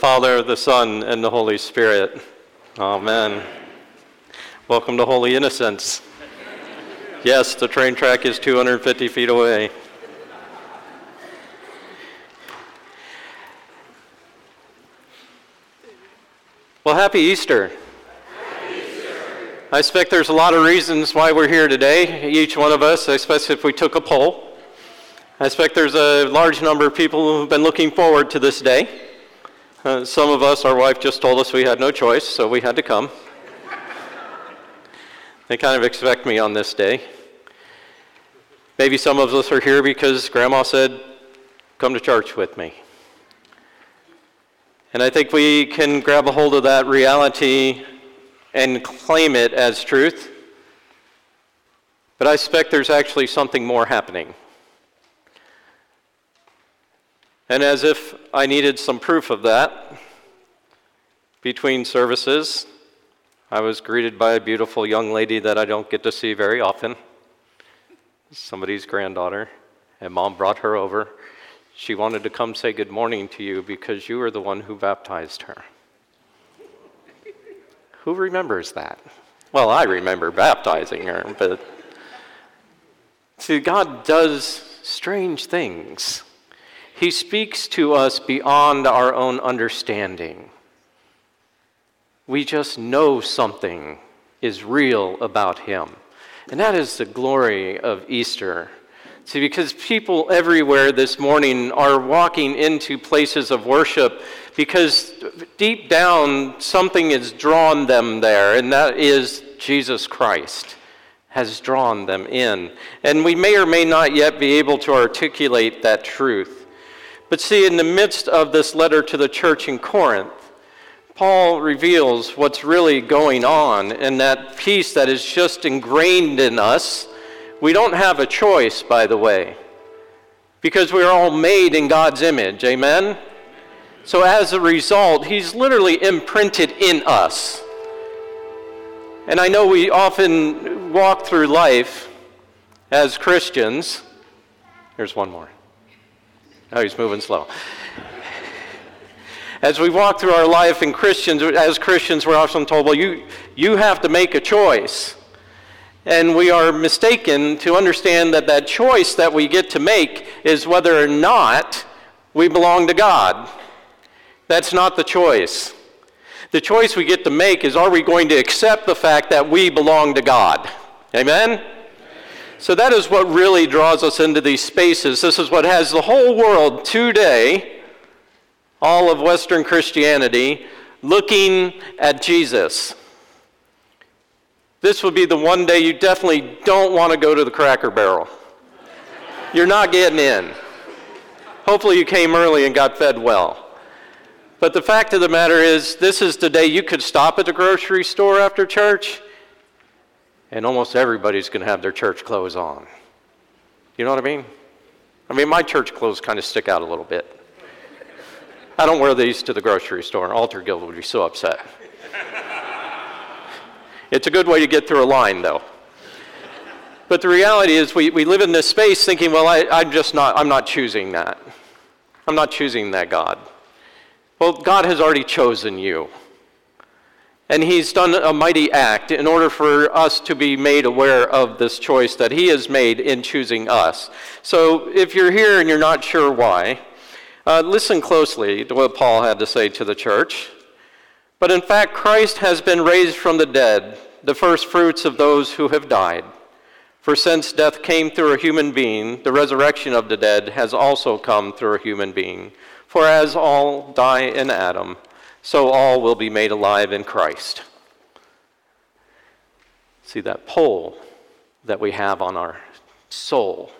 Father, the Son, and the Holy Spirit. Amen. Welcome to Holy Innocents. Yes, the train track is 250 feet away. Well, happy Easter. I expect there's a lot of reasons why we're here today, each one of us, especially if we took a poll. I expect there's a large number of people who've been looking forward to this day. Some of us, our wife just told us we had no choice, so we had to come. They kind of expect me on this day. Maybe some of us are here because Grandma said, come to church with me. And I think we can grab a hold of that reality and claim it as truth. But I suspect there's actually something more happening. And as if I needed some proof of that, between services, I was greeted by a beautiful young lady that I don't get to see very often, somebody's granddaughter, and Mom brought her over. She wanted to come say good morning to you because you were the one who baptized her. Who remembers that? Well, I remember baptizing her, but see, God does strange things. He speaks to us beyond our own understanding. We just know something is real about him. And that is the glory of Easter. See, because people everywhere this morning are walking into places of worship because deep down something has drawn them there, and that is Jesus Christ has drawn them in. And we may or may not yet be able to articulate that truth. But see, in the midst of this letter to the church in Corinth, Paul reveals what's really going on, and that peace that is just ingrained in us. We don't have a choice, by the way, because we're all made in God's image, amen? So as a result, he's literally imprinted in us. And I know we often walk through life as Christians. Here's one more. Oh, he's moving slow. As we walk through our life as Christians, we're often told, well, you have to make a choice. And we are mistaken to understand that choice that we get to make is whether or not we belong to God. That's not the choice. The choice we get to make is, are we going to accept the fact that we belong to God? Amen? So that is what really draws us into these spaces. This is what has the whole world today, all of Western Christianity, looking at Jesus. This would be the one day you definitely don't want to go to the Cracker Barrel. You're not getting in. Hopefully you came early and got fed well. But the fact of the matter is, this is the day you could stop at the grocery store after church, and almost everybody's going to have their church clothes on. You know what I mean? My church clothes kind of stick out a little bit. I don't wear these to the grocery store. Altar Guild would be so upset. It's a good way to get through a line, though. But the reality is we live in this space thinking, well, I'm not choosing that. I'm not choosing that God. Well, God has already chosen you. And he's done a mighty act in order for us to be made aware of this choice that he has made in choosing us. So if you're here and you're not sure why, listen closely to what Paul had to say to the church. But in fact, Christ has been raised from the dead, the first fruits of those who have died. For since death came through a human being, the resurrection of the dead has also come through a human being. For as all die in Adam, so all will be made alive in Christ. See, that pull that we have on our soul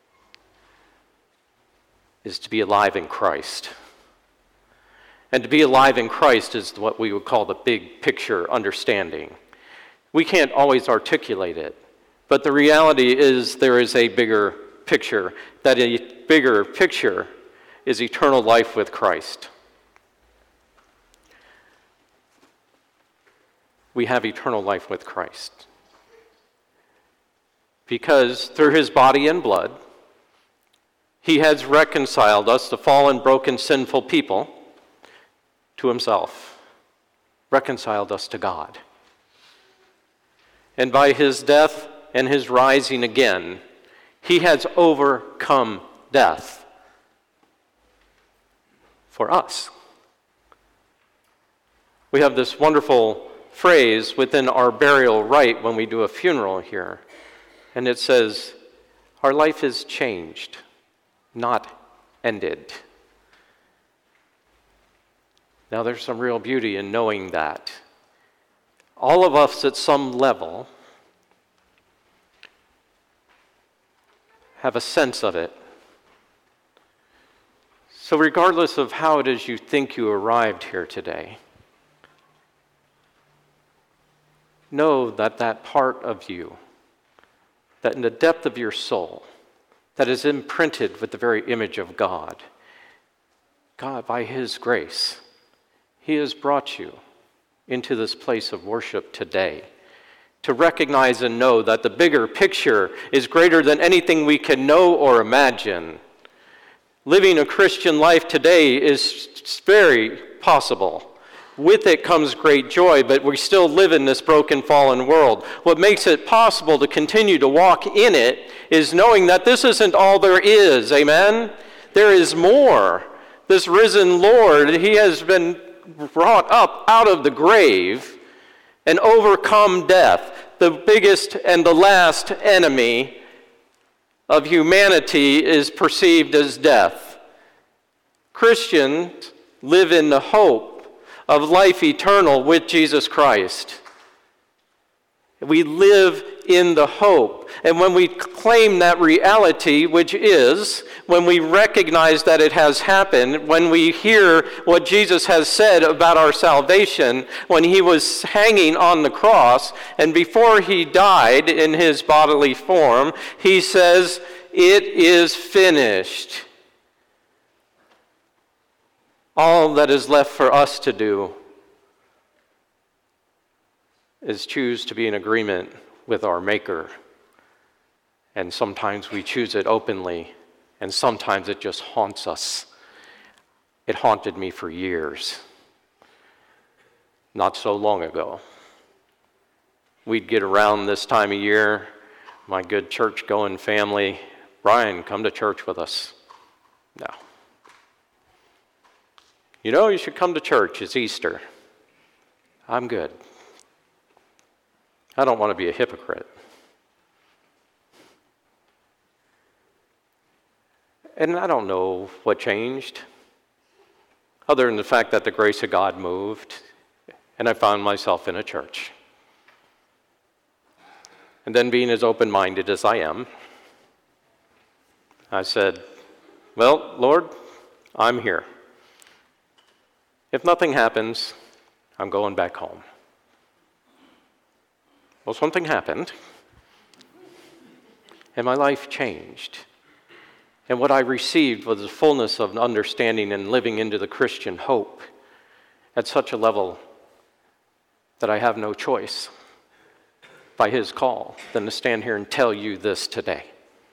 is to be alive in Christ. And to be alive in Christ is what we would call the big picture understanding. We can't always articulate it, but the reality is there is a bigger picture. That a bigger picture is eternal life with Christ. We have eternal life with Christ. Because through his body and blood, he has reconciled us, the fallen, broken, sinful people, to himself, reconciled us to God. And by his death and his rising again, he has overcome death for us. We have this wonderful phrase within our burial rite when we do a funeral here, and it says, our life is changed, not ended. Now there's some real beauty in knowing that. All of us at some level have a sense of it. So regardless of how it is you think you arrived here today, know that that part of you, that in the depth of your soul, that is imprinted with the very image of God, God, by his grace, he has brought you into this place of worship today to recognize and know that the bigger picture is greater than anything we can know or imagine. Living a Christian life today is very possible. With it comes great joy, but we still live in this broken, fallen world. What makes it possible to continue to walk in it is knowing that this isn't all there is, amen? There is more. This risen Lord, he has been brought up out of the grave and overcome death, the biggest and the last enemy of humanity is perceived as death. Christians live in the hope of life eternal with Jesus Christ. We live in the hope. And when we claim that reality, which is, when we recognize that it has happened, when we hear what Jesus has said about our salvation, when he was hanging on the cross, and before he died in his bodily form, he says, "It is finished." All that is left for us to do is choose to be in agreement with our Maker. And sometimes we choose it openly, and sometimes it just haunts us. It haunted me for years. Not so long ago. We'd get around this time of year, my good church-going family, "Brian, come to church with us." No. "You know, you should come to church. It's Easter." I'm good. I don't want to be a hypocrite. And I don't know what changed, other than the fact that the grace of God moved, and I found myself in a church. And then, being as open-minded as I am, I said, "Well, Lord, I'm here. If nothing happens, I'm going back home." Well, something happened, and my life changed. And what I received was the fullness of understanding and living into the Christian hope at such a level that I have no choice by his call than to stand here and tell you this today.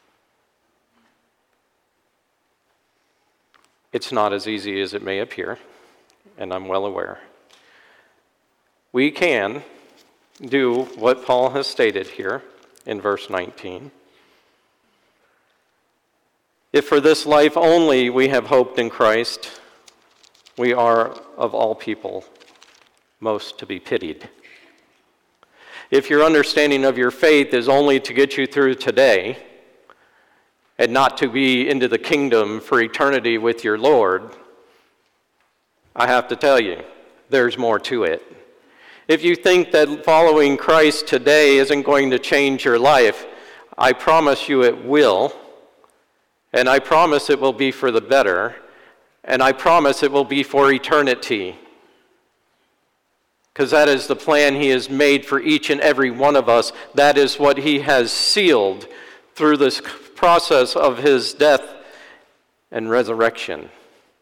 It's not as easy as it may appear, and I'm well aware. We can do what Paul has stated here in verse 19. "If for this life only we have hoped in Christ, we are of all people most to be pitied." If your understanding of your faith is only to get you through today and not to be into the kingdom for eternity with your Lord, I have to tell you, there's more to it. If you think that following Christ today isn't going to change your life, I promise you it will. And I promise it will be for the better. And I promise it will be for eternity. Because that is the plan he has made for each and every one of us. That is what he has sealed through this process of his death and resurrection.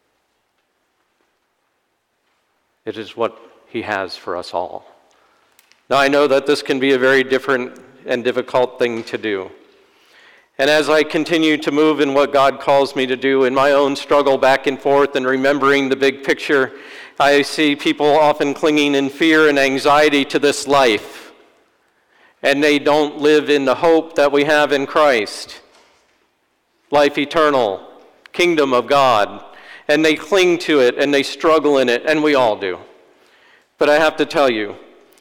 It is what he has for us all. Now, I know that this can be a very different and difficult thing to do. And as I continue to move in what God calls me to do in my own struggle back and forth and remembering the big picture I see people often clinging in fear and anxiety to this life, and they don't live in the hope that we have in Christ, life eternal, kingdom of God, and they cling to it and they struggle in it, and we all do. But I have to tell you,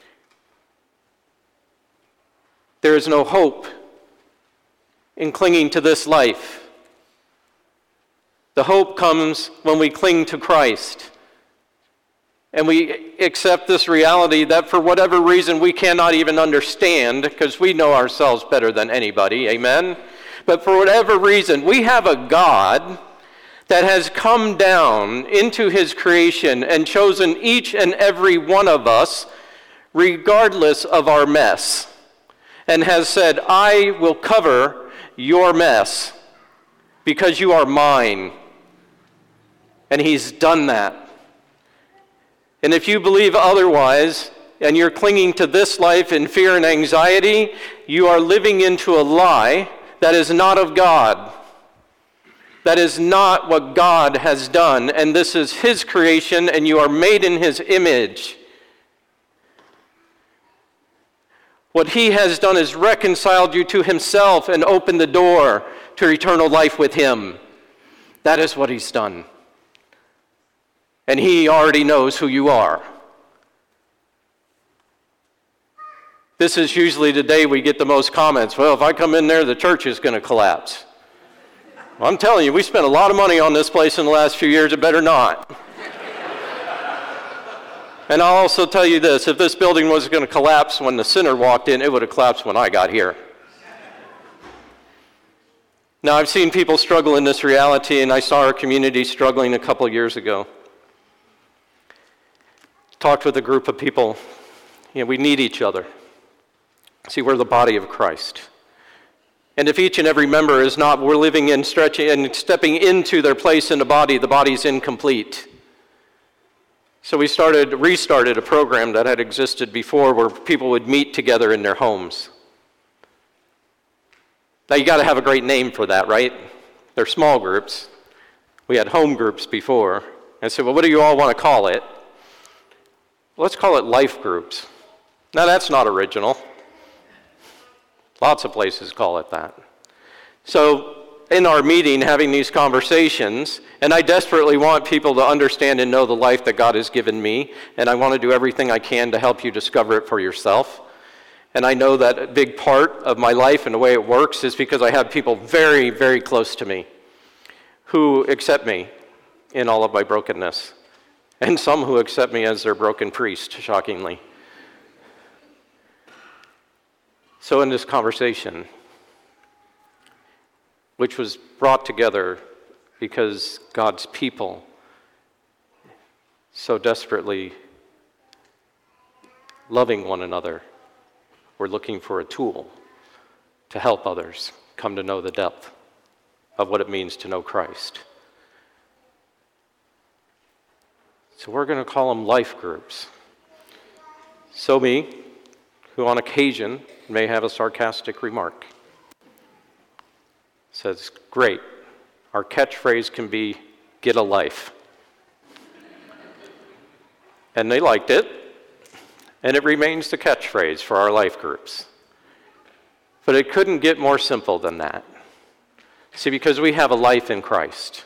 there is no hope in clinging to this life. The hope comes when we cling to Christ and we accept this reality that for whatever reason we cannot even understand, because we know ourselves better than anybody, amen? But for whatever reason, we have a God that has come down into his creation and chosen each and every one of us, regardless of our mess, and has said, I will cover your mess because you are mine. And he's done that. And if you believe otherwise, and you're clinging to this life in fear and anxiety, you are living into a lie that is not of God. That is not what God has done, and this is his creation, and you are made in his image. What he has done is reconciled you to himself and opened the door to eternal life with him. That is what he's done. And he already knows who you are. This is usually the day we get the most comments. Well, if I come in there, the church is going to collapse. Well, I'm telling you, we spent a lot of money on this place in the last few years. It better not. And I'll also tell you this. If this building was going to collapse when the sinner walked in, it would have collapsed when I got here. Now, I've seen people struggle in this reality, and I saw our community struggling a couple years ago. Talked with a group of people. We need each other. See, we're the body of Christ. And if each and every member is not, we're living in, stretching, and stepping into their place in the body's incomplete. So we restarted a program that had existed before where people would meet together in their homes. Now you got to have a great name for that, right? They're small groups. We had home groups before. And so, well, what do you all want to call it? Let's call it life groups. Now that's not original. Lots of places call it that. So in our meeting, having these conversations, and I desperately want people to understand and know the life that God has given me, and I want to do everything I can to help you discover it for yourself. And I know that a big part of my life and the way it works is because I have people very, very close to me who accept me in all of my brokenness, and some who accept me as their broken priest, shockingly. So in this conversation, which was brought together because God's people so desperately loving one another were looking for a tool to help others come to know the depth of what it means to know Christ. So we're going to call them life groups. So me, who on occasion may have a sarcastic remark, says, great, our catchphrase can be, get a life. And they liked it, and it remains the catchphrase for our life groups. But it couldn't get more simple than that. See, because we have a life in Christ.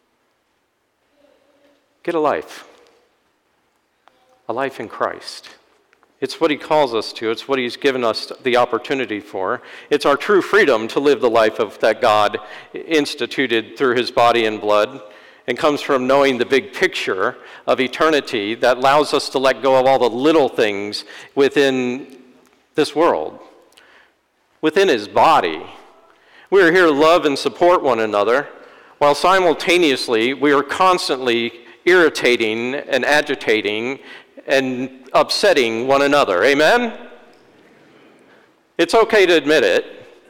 Get a life. A life in Christ. It's what he calls us to. It's what he's given us the opportunity for. It's our true freedom to live the life that God instituted through his body and blood, and comes from knowing the big picture of eternity that allows us to let go of all the little things within this world, within his body. We are here to love and support one another, while simultaneously we are constantly irritating and agitating and upsetting one another. Amen? It's okay to admit it.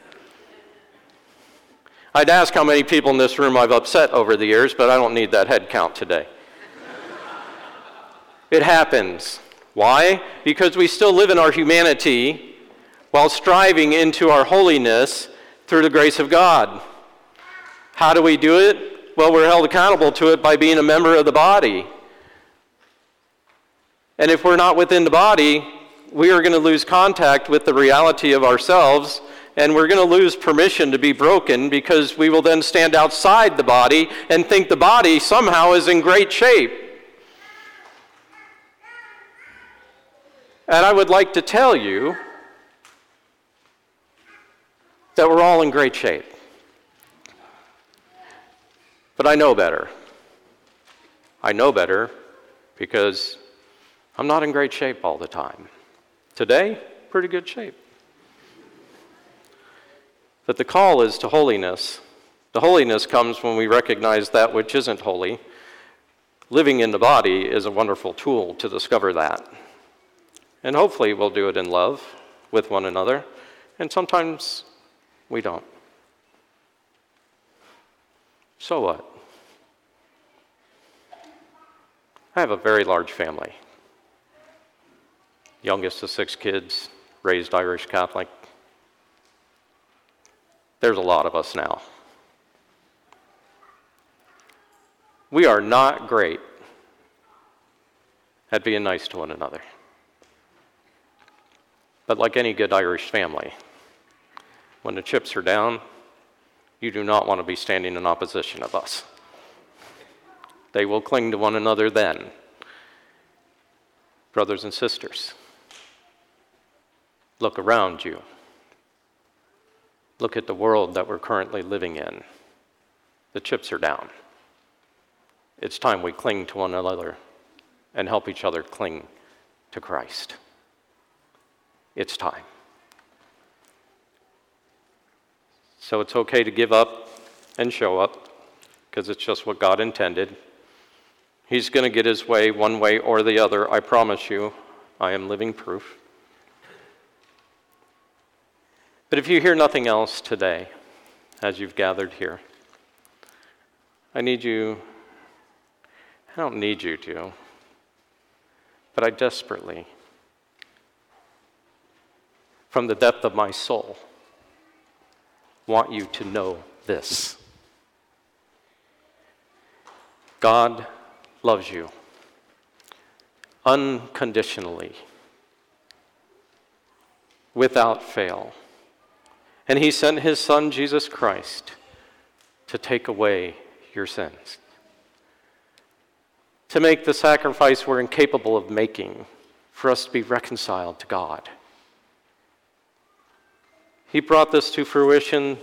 I'd ask how many people in this room I've upset over the years, but I don't need that head count today. It happens. Why? Because we still live in our humanity while striving into our holiness through the grace of God. How do we do it? Well, we're held accountable to it by being a member of the body. And if we're not within the body, we are going to lose contact with the reality of ourselves, and we're going to lose permission to be broken, because we will then stand outside the body and think the body somehow is in great shape. And I would like to tell you that we're all in great shape. But I know better. I know better because I'm not in great shape all the time. Today, pretty good shape. But the call is to holiness. The holiness comes when we recognize that which isn't holy. Living in the body is a wonderful tool to discover that. And hopefully we'll do it in love with one another. And sometimes we don't. So what? I have a very large family. Youngest of 6 kids, raised Irish Catholic. There's a lot of us now. We are not great at being nice to one another. But like any good Irish family, when the chips are down, you do not want to be standing in opposition of us. They will cling to one another then. Brothers and sisters, look around you. Look at the world that we're currently living in. The chips are down. It's time we cling to one another and help each other cling to Christ. It's time. So it's okay to give up and show up, because it's just what God intended. He's going to get his way one way or the other, I promise you. I am living proof. But if you hear nothing else today, as you've gathered here, I don't need you to, but I desperately, from the depth of my soul, want you to know this. God loves you unconditionally, without fail. And he sent his Son, Jesus Christ, to take away your sins, to make the sacrifice we're incapable of making for us to be reconciled to God. He brought this to fruition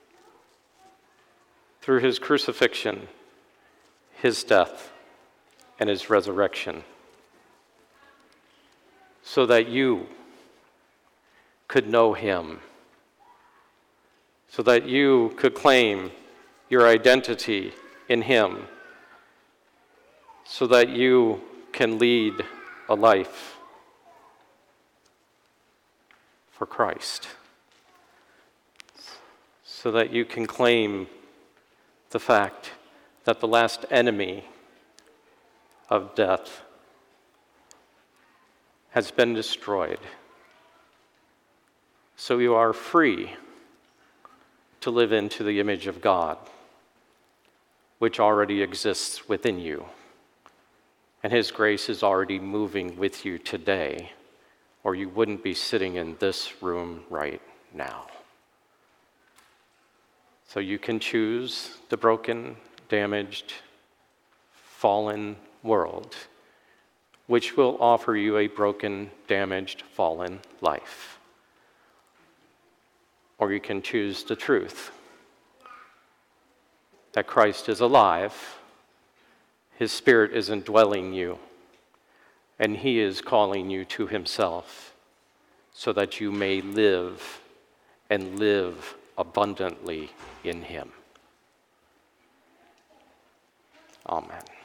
through his crucifixion, his death, and his resurrection, so that you could know him, so that you could claim your identity in him, so that you can lead a life for Christ, so that you can claim the fact that the last enemy of death has been destroyed. So you are free to live into the image of God, which already exists within you. And his grace is already moving with you today, or you wouldn't be sitting in this room right now. So you can choose the broken, damaged, fallen world, which will offer you a broken, damaged, fallen life. Or you can choose the truth that Christ is alive, his Spirit is indwelling you, and he is calling you to himself so that you may live and live abundantly in him. Amen.